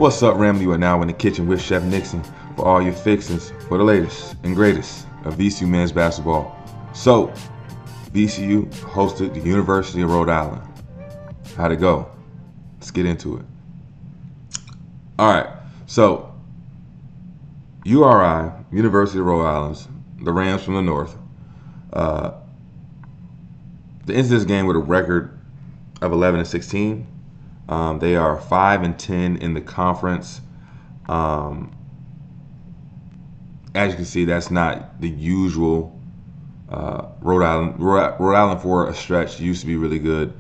What's up, Ramley? You are now in the kitchen with Chef Nixon for all your fixings for the latest and greatest of VCU men's basketball. So, VCU hosted the University of Rhode Island. How'd it go? Let's get into it. All right, so URI, University of Rhode Island, the Rams from the North, they ended this game with a record of 11-16. They are 5-10 in the conference. As you can see, that's not the usual. Rhode Island for a stretch used to be really good.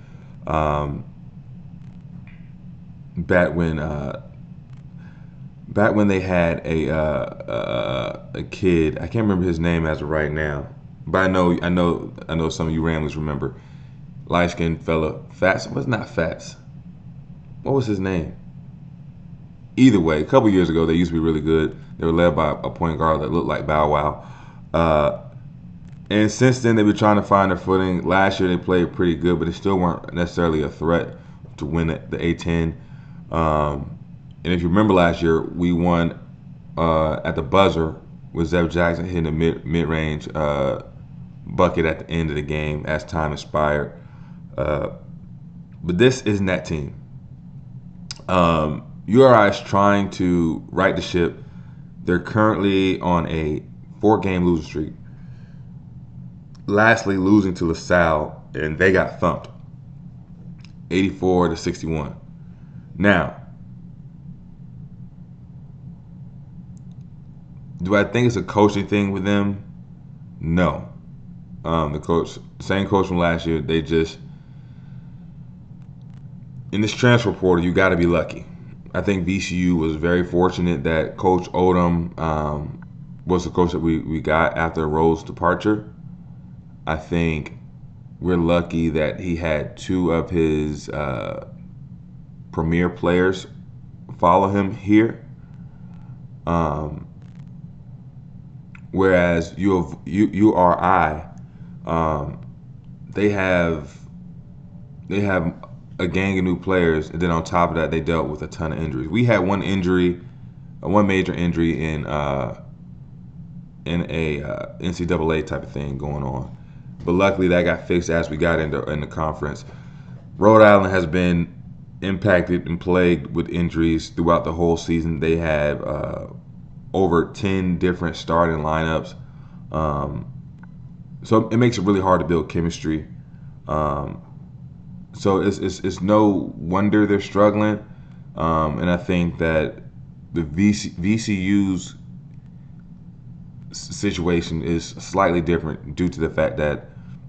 Back when they had a kid, I can't remember his name as of right now, but I know some of you Ramblers remember. Light-skinned fella, Fats was not Fats. What was his name? Either way, a couple years ago, they used to be really good. They were led by a point guard that looked like Bow Wow. And since then, they've been trying to find their footing. Last year, they played pretty good, but they still weren't necessarily a threat to win the A10. And if you remember last year, we won at the buzzer with Zeb Jackson hitting a mid-range bucket at the end of the game as time expired. But this isn't that team. URI is trying to right the ship. They're currently on a 4-game losing streak. Lastly, losing to LaSalle, and they got thumped, 84-61. Now, do I think it's a coaching thing with them? No. Same coach from last year. They just, in this transfer portal, you got to be lucky. I think VCU was very fortunate that Coach Odom was the coach that we got after Rhodes' departure. I think we're lucky that he had 2 of his premier players follow him here. Whereas URI, they have a gang of new players, and then on top of that, they dealt with a ton of injuries. We had one major injury in a NCAA type of thing going on, but luckily that got fixed as we got in the conference. Rhode Island has been impacted and plagued with injuries throughout the whole season. They have over 10 different starting lineups, so it makes it really hard to build chemistry. So it's no wonder they're struggling, and I think that the VCU's situation is slightly different due to the fact that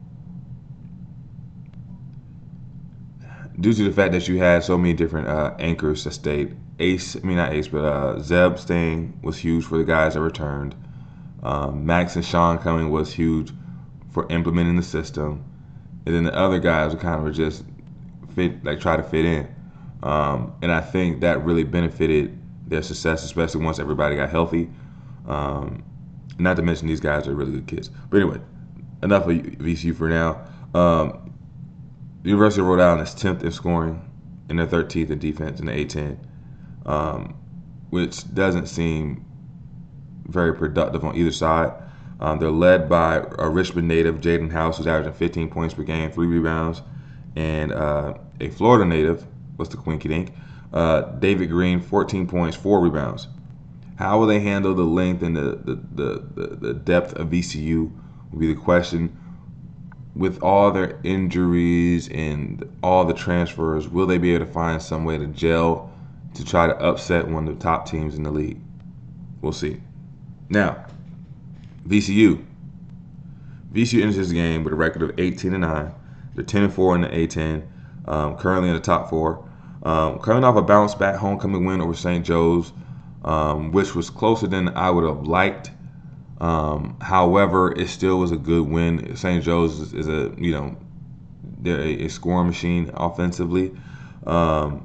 you had so many different anchors that stayed. Zeb staying was huge for the guys that returned. Max and Sean coming was huge for implementing the system, and then the other guys were just try to fit in. And I think that really benefited their success, especially once everybody got healthy. Not to mention these guys are really good kids. But anyway, enough of VCU for now. The University of Rhode Island is 10th in scoring and they're 13th in defense in the A10, which doesn't seem very productive on either side. They're led by a Richmond native, Jaden House, who's averaging 15 points per game, 3 rebounds, and a Florida native, what's the Quinky Dink, David Green, 14 points, 4 rebounds. How will they handle the length and the depth of VCU will be the question. With all their injuries and all the transfers, will they be able to find some way to gel to try to upset one of the top teams in the league? We'll see. Now, VCU enters this game with a record of 18-9. They're 10-4 in the A10, currently in the top 4. Coming off a bounce-back homecoming win over St. Joe's, which was closer than I would have liked. However, it still was a good win. St. Joe's is they're a scoring machine offensively. But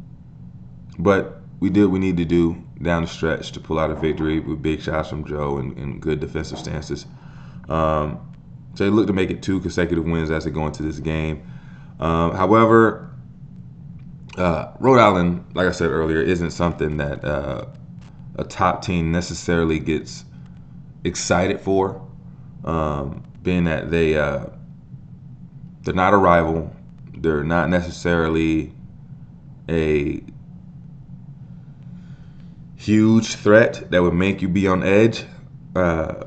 we did what we need to do down the stretch to pull out a victory with big shots from Joe and good defensive stances. So they look to make it 2 consecutive wins as they go into this game. However, Rhode Island, like I said earlier, isn't something that a top team necessarily gets excited for, being that they're not a rival, they're not necessarily a huge threat that would make you be on edge. Uh,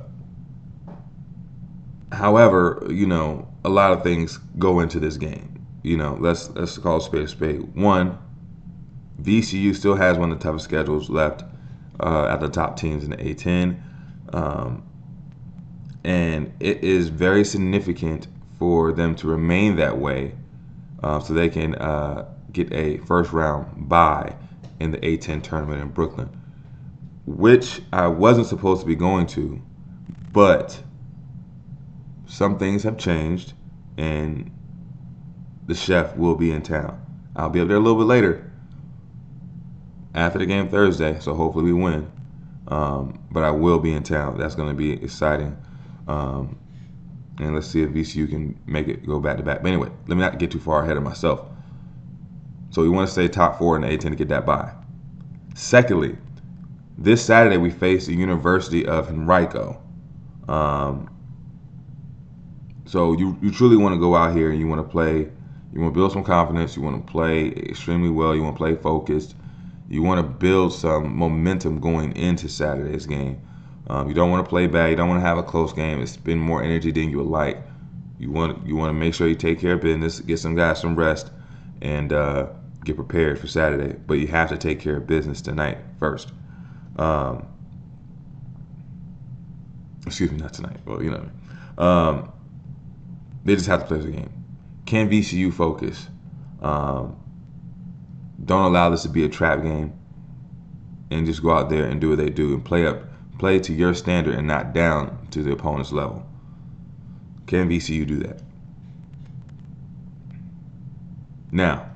However, a lot of things go into this game. Let's call a spade a spade. One, VCU still has one of the toughest schedules left at the top teams in the A10. Um, and it is very significant for them to remain that way so they can get a first round bye in the A10 tournament in Brooklyn, which I wasn't supposed to be going to, but some things have changed, and the chef will be in town. I'll be up there a little bit later after the game Thursday, so hopefully we win. But I will be in town. That's going to be exciting. And let's see if VCU can make it go back to back. But anyway, let me not get too far ahead of myself. So we want to stay top 4 in the A10 to get that bye. Secondly, this Saturday we face the University of Henrico. So you truly want to go out here and you want to play. You want to build some confidence. You want to play extremely well. You want to play focused. You want to build some momentum going into Saturday's game. You don't want to play bad. You don't want to have a close game and spend more energy than you would like. You want to make sure you take care of business, get some guys some rest, and get prepared for Saturday. But you have to take care of business tonight first. Excuse me, not tonight. Well, you know. They just have to play the game. Can VCU focus? Don't allow this to be a trap game, and just go out there and do what they do and play to your standard and not down to the opponent's level. Can VCU do that? Now,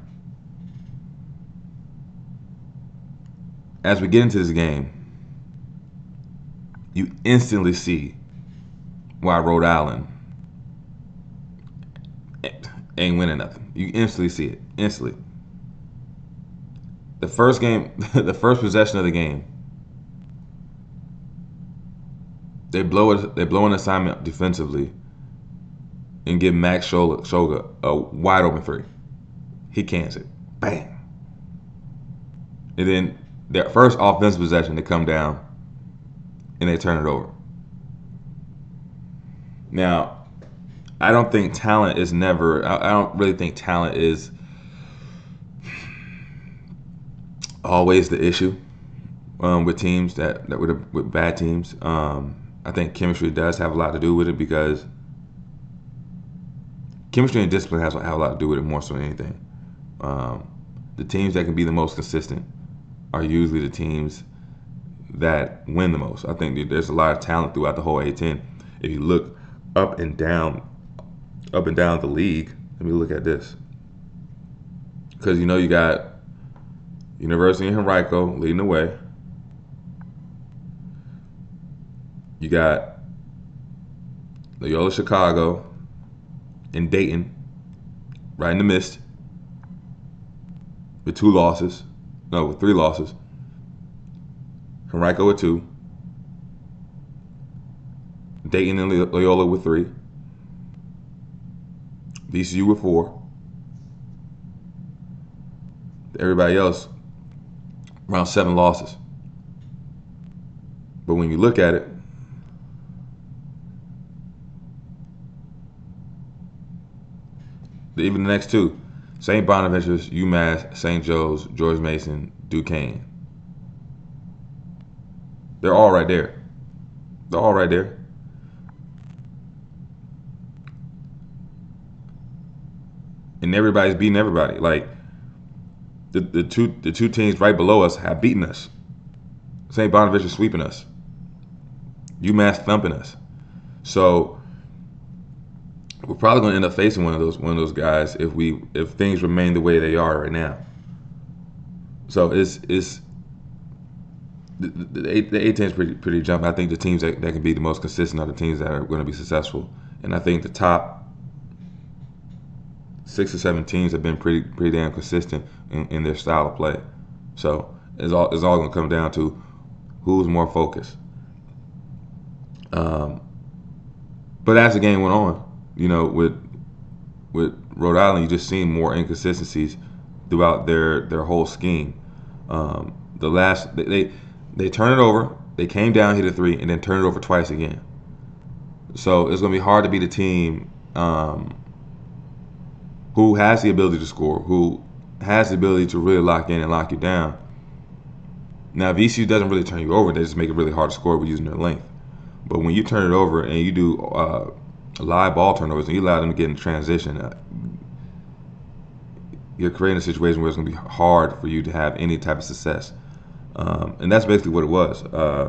as we get into this game, you instantly see why Rhode Island ain't winning nothing. You instantly see it. Instantly. The first game, the first possession of the game, they blow an assignment defensively and give Max Shoga a wide open three. He cans it. Bang. And then their first offensive possession, they come down and they turn it over. Now, I don't think talent is never. I don't really think talent is always the issue with teams with bad teams. I think chemistry does have a lot to do with it, because chemistry and discipline have a lot to do with it more so than anything. The teams that can be the most consistent are usually the teams that win the most. I think there's a lot of talent throughout the whole A10. If you look up and down the league, let me look at this. Because you got University of Henrico leading the way. You got Loyola Chicago and Dayton right in the midst with 3 losses. Henrico with 2. Dayton and Loyola with 3. VCU with 4. Everybody else around 7 losses. But when you look at it, even the next 2, St. Bonaventure's, UMass, St. Joe's, George Mason, Duquesne. They're all right there. And everybody's beating everybody. Like the two teams right below us have beaten us. St. Bonaventure sweeping us. UMass thumping us. So we're probably going to end up facing one of those guys if things remain the way they are right now. So it's the A10 is pretty jumping. I think the teams that can be the most consistent are the teams that are going to be successful. And I think the top 6 or 7 teams have been pretty damn consistent in their style of play. So it's all going to come down to who's more focused. But as the game went on, with Rhode Island, you just seen more inconsistencies throughout their whole scheme. The last they turned it over, they came down, hit a three, and then turned it over twice again. So it's going to be hard to beat a team who has the ability to score, who has the ability to really lock in and lock you down. Now, VCU doesn't really turn you over. They just make it really hard to score with using their length. But when you turn it over and you do live ball turnovers and you allow them to get in transition, you're creating a situation where it's going to be hard for you to have any type of success. And that's basically what it was.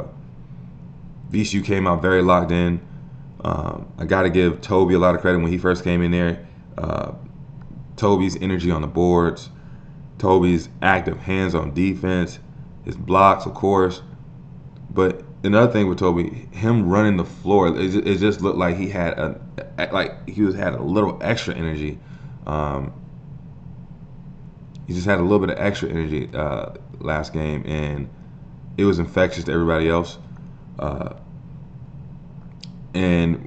VCU came out very locked in. I got to give Toby a lot of credit when he first came in there. Toby's energy on the boards, Toby's active hands-on defense, his blocks, of course. But another thing with Toby, him running the floor, it just looked like he had had a little extra energy. He just had a little bit of extra energy last game, and it was infectious to everybody else. And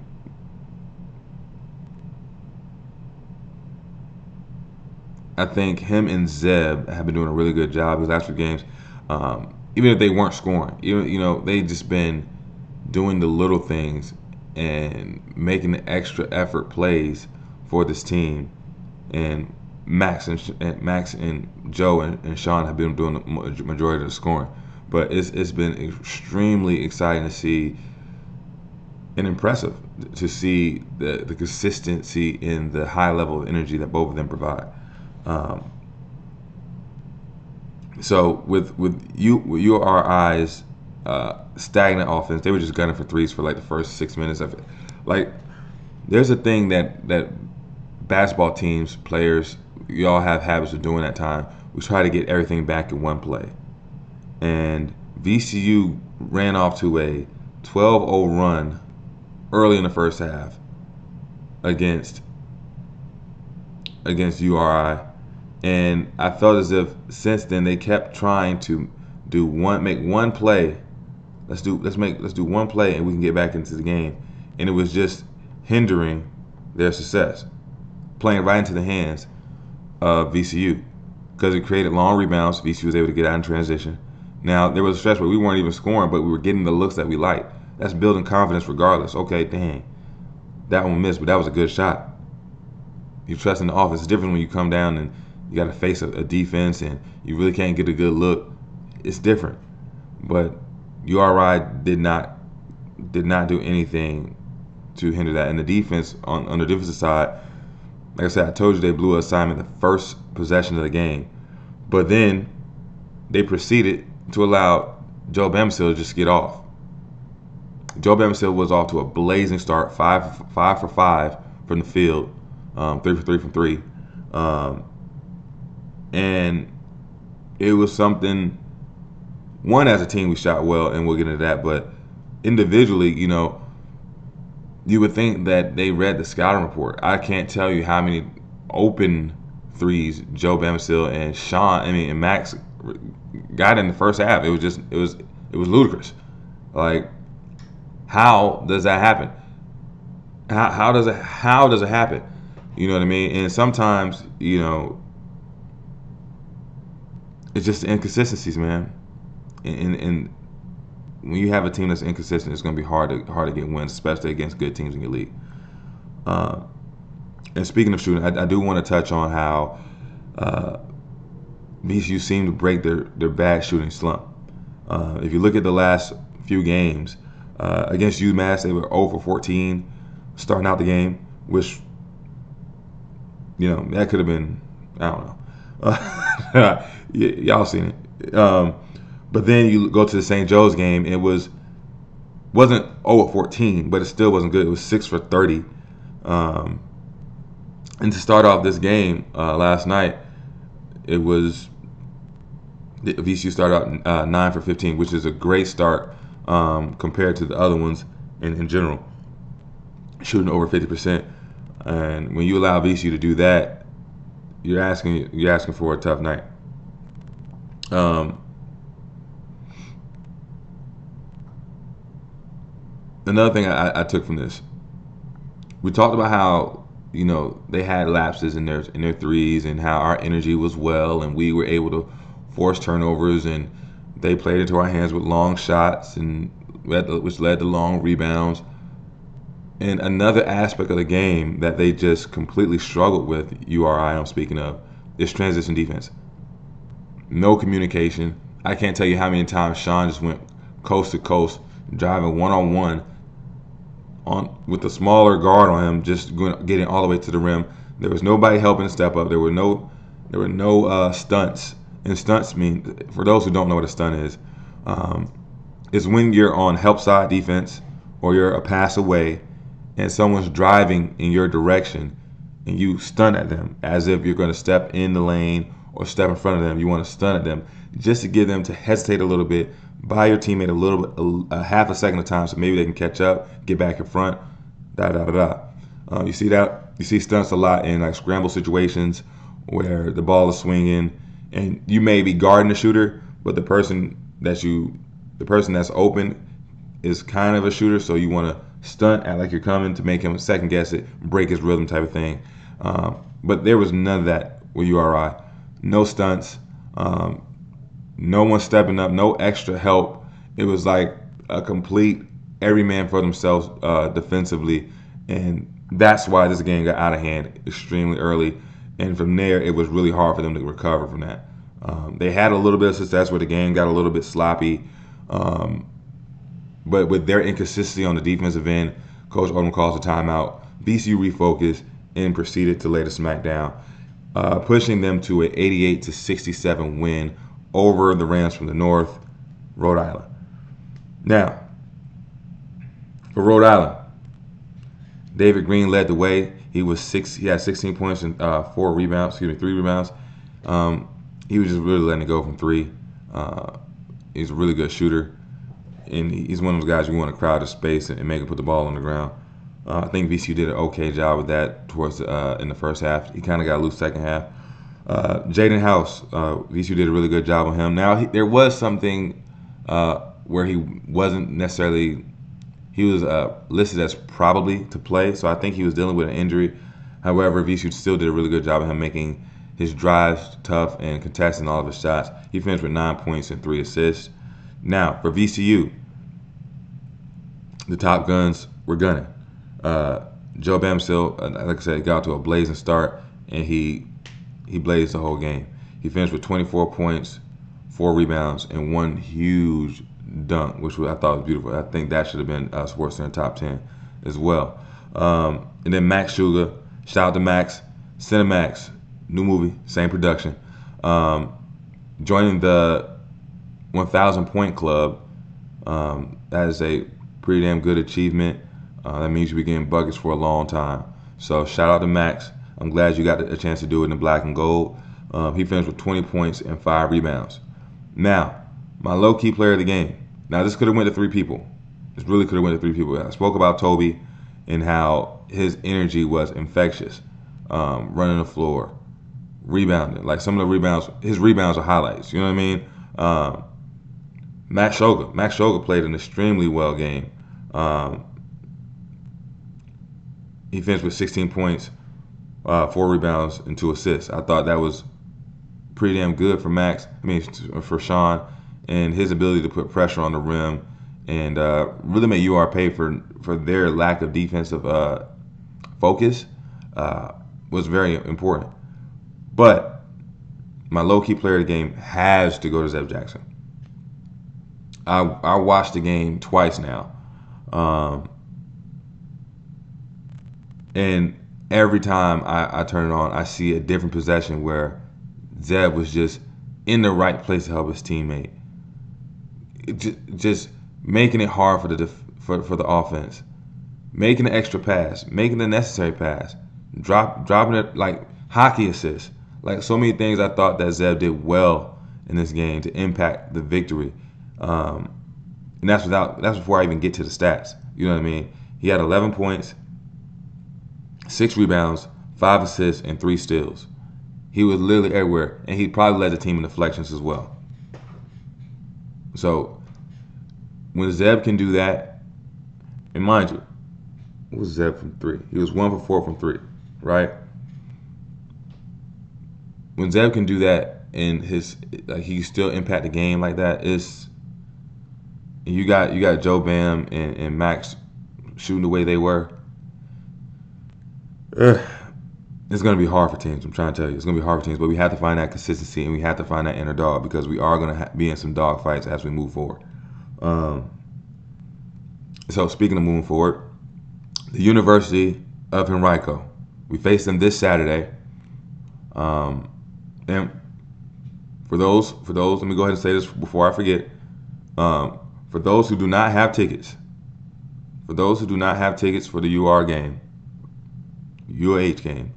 I think him and Zeb have been doing a really good job these last few games. Even if they weren't scoring, they just been doing the little things and making the extra effort plays for this team. And Max and Joe and Sean have been doing the majority of the scoring. But it's been extremely exciting to see and impressive to see the consistency in the high level of energy that both of them provide. So with URI's stagnant offense, they were just gunning for threes for like the first 6 minutes of it. Like, there's a thing that basketball teams, players, you all have habits of doing at time. We try to get everything back in one play. And VCU ran off to a 12-0 run early in the first half against URI. And I felt as if since then they kept trying to make one play. Let's do one play and we can get back into the game. And it was just hindering their success, playing right into the hands of VCU because it created long rebounds. VCU was able to get out in transition. Now there was a stretch where we weren't even scoring, but we were getting the looks that we liked. That's building confidence regardless. Okay, dang, that one missed, but that was a good shot. You trust in the offense. It's different when you come down and you got to face a defense and you really can't get a good look. It's different. But URI did not do anything to hinder that. And the defense, on the defensive side, like I said, I told you they blew an assignment the first possession of the game. But then they proceeded to allow Joe Bamsil to just get off. Joe Bamsil was off to a blazing start, 5 for 5 from the field, 3 for 3 from 3. And it was something, one, as a team we shot well, and we'll get into that, but individually, you would think that they read the scouting report. I can't tell you how many open threes Joe Bamsil and Max got in the first half. It was ludicrous. Like, how does that happen? How does it happen? You know what I mean? And sometimes, it's just the inconsistencies, man. And when you have a team that's inconsistent, it's going to be hard to get wins, especially against good teams in your league. And speaking of shooting, I do want to touch on how VCU seemed to break their bad shooting slump. If you look at the last few games, against UMass, they were 0 for 14 starting out the game, which, that could have been, I don't know. Y'all seen it. But then you go to the St. Joe's game, it wasn't 0 for 14, but it still wasn't good. It was 6 for 30. And to start off this game last night, it was VCU started out 9 for 15, which is a great start compared to the other ones in general, shooting over 50%. And when you allow VCU to do that, you're asking for a tough night. Um, Another thing I took from this, we talked about how they had lapses in their threes and how our energy was well and we were able to force turnovers and they played into our hands with long shots and which led to long rebounds. And another aspect of the game that they just completely struggled with, URI I'm speaking of, is transition defense. No communication. I can't tell you how many times Sean just went coast to coast, driving one-on-one on with a smaller guard on him, just getting all the way to the rim. There was nobody helping to step up. There were no stunts. And stunts mean, for those who don't know what a stunt is when you're on help side defense or you're a pass away and someone's driving in your direction and you stun at them as if you're going to step in the lane or step in front of them. You want to stun at them just to get them to hesitate a little bit, buy your teammate a little bit, a half a second of time, so maybe they can catch up, get back in front. Da da da da. You see that? You see stunts a lot in like scramble situations where the ball is swinging and you may be guarding the shooter, but the person that's open is kind of a shooter, so you want to stunt at like you're coming to make him second guess it, break his rhythm type of thing. But there was none of that with URI. No stunts. No one stepping up, no extra help. It was like a complete every man for themselves defensively, and that's why this game got out of hand extremely early. And from there, it was really hard for them to recover from that. They had a little bit of success where the game got a little bit sloppy, but with their inconsistency on the defensive end, Coach Odom calls a timeout. VCU refocused and proceeded to lay the smack down, pushing them to an 88-67 win over the Rams from the North, Rhode Island. Now, for Rhode Island, David Green led the way. He had 16 points and 3 rebounds. He was just really letting it go from three. He's a really good shooter, and he's one of those guys you want to crowd the space and make him put the ball on the ground. I think VCU did an okay job with that towards in the first half. He kind of got loose second half. Jaden House, VCU did a really good job on him. Now, there was something where he wasn't necessarily, he was listed as probably to play, so I think he was dealing with an injury. However, VCU still did a really good job of him making his drives tough and contesting all of his shots. He finished with 9 points and 3 assists. Now, for VCU, the Top Guns were gunning. Joe Bamsil, like I said, got to a blazing start, and he blazed the whole game. He finished with 24 points, 4 rebounds, and 1 huge dunk, which I thought was beautiful. I think that should have been Sports Center top 10 as well. And then Max Sugar, shout out to Max, Cinemax, new movie, same production, joining the 1,000 point club. That is a pretty damn good achievement. That means you'll be getting buckets for a long time. So shout out to Max. I'm glad you got a chance to do it in the black and gold. He finished with 20 points and 5 rebounds. Now, my low-key player of the game. Now, this could have went to 3 people. This really could have went to 3 people. I spoke about Toby and how his energy was infectious, running the floor, rebounding. Like some of the rebounds, his rebounds are highlights. You know what I mean? Max Shoga played an extremely well game. He finished with 16 points, 4 rebounds, and 2 assists. I thought that was pretty damn good for Max. For Sean, and his ability to put pressure on the rim and really make UR pay for their lack of defensive focus was very important. But my low-key player of the game has to go to Zeb Jackson. I watched the game twice now. And every time I turn it on, I see a different possession where Zeb was just in the right place to help his teammate. Just making it hard for the offense. Making the extra pass. Making the necessary pass. Dropping it like hockey assists. Like so many things I thought that Zeb did well in this game to impact the victory. And that's before I even get to the stats. You know what I mean? He had 11 points, 6 rebounds, 5 assists, and 3 steals. He was literally everywhere, and he probably led the team in deflections as well. So when Zeb can do that, and mind you, what was Zeb from 3? He was 1 for 4 from 3, right? When Zeb can do that and he still impact the game like that, you got Joe Bam and Max shooting the way they were. It's going to be hard for teams. I'm trying to tell you, it's going to be hard for teams. But we have to find that consistency, and we have to find that inner dog, because we are going to be in some dog fights as we move forward. So speaking of moving forward, the University of Henrico, we face them this Saturday. And for those, let me go ahead and say this before I forget. For those who do not have tickets, for the UH game,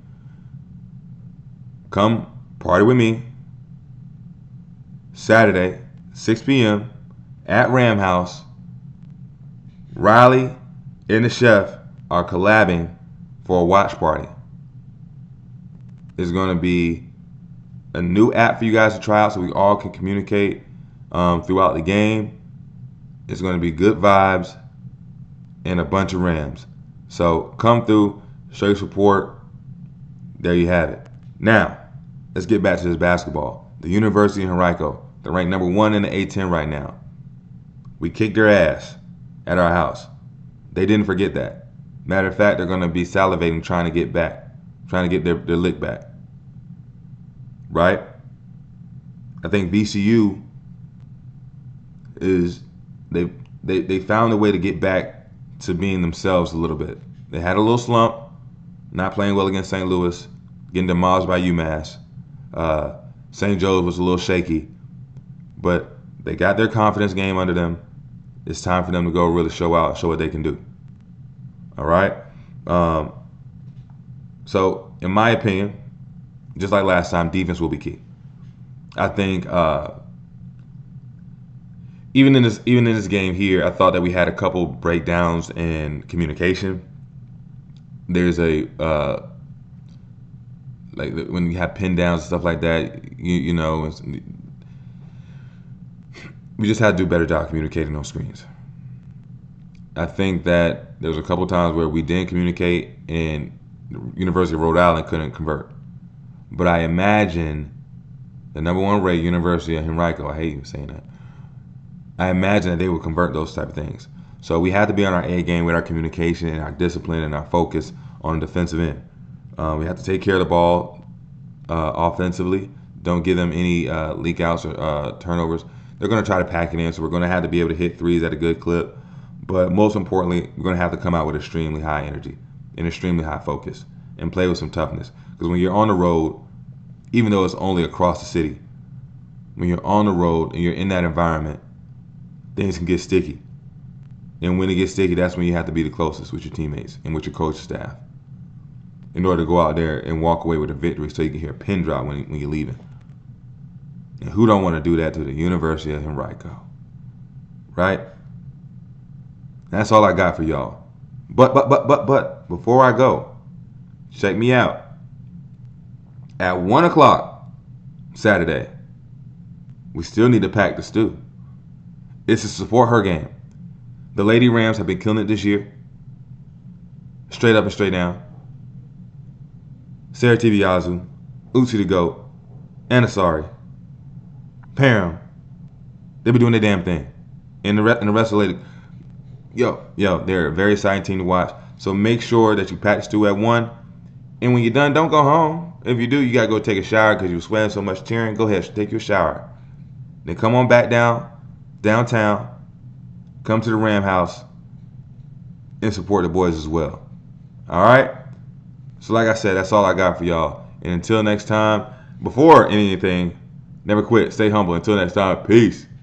come party with me Saturday, 6 p.m. at Ram House. Riley and the chef are collabing for a watch party. It's going to be a new app for you guys to try out so we all can communicate throughout the game. It's going to be good vibes and a bunch of Rams. So come through, show your support. There you have it. Now, let's get back to this basketball. The University of Henrico, they're ranked number 1 in the A10 right now. We kicked their ass at our house. They didn't forget that. Matter of fact, they're going to be salivating trying to get their lick back. Right? I think VCU they found a way to get back to being themselves a little bit. They had a little slump, not playing well against St. Louis, getting demolished by UMass. St. Joe's was a little shaky, but they got their confidence game under them. It's time for them to go really show out, show what they can do. All right? So, in my opinion, just like last time, defense will be key. I think even in this game here, I thought that we had a couple breakdowns in communication. There's like when you have pin downs and stuff like that, you know, we just had to do a better job communicating those screens. I think that there was a couple times where we didn't communicate and the University of Rhode Island couldn't convert. But I imagine the number 1 ranked University of Henrico, I hate even saying that, I imagine that they would convert those type of things. So we have to be on our A game with our communication and our discipline and our focus on the defensive end. We have to take care of the ball offensively. Don't give them any leak outs or turnovers. They're going to try to pack it in, so we're going to have to be able to hit threes at a good clip. But most importantly, we're going to have to come out with extremely high energy and extremely high focus and play with some toughness. Because when you're on the road, even though it's only across the city, when you're on the road and you're in that environment, things can get sticky. And when it gets sticky, that's when you have to be the closest with your teammates and with your coaching staff in order to go out there and walk away with a victory so you can hear a pin drop when you're leaving. And who don't want to do that to the University of Henrico? Right? That's all I got for y'all. But, before I go, check me out. At 1 o'clock Saturday, we still need to pack the stew. It's to support her game. The Lady Rams have been killing it this year. Straight up and straight down. Sarah Tibiazu, Uchi the GOAT, Anasari, Parham. They be doing their damn thing. And the rest of the lady, they're a very exciting team to watch. So make sure that you pack the stew at 1. And when you're done, don't go home. If you do, you got to go take a shower because you were sweating so much cheering. Go ahead, take your shower. Then come on back downtown, come to the Ram House, and support the boys as well. All right? So like I said, that's all I got for y'all. And until next time, before anything, never quit. Stay humble. Until next time, peace.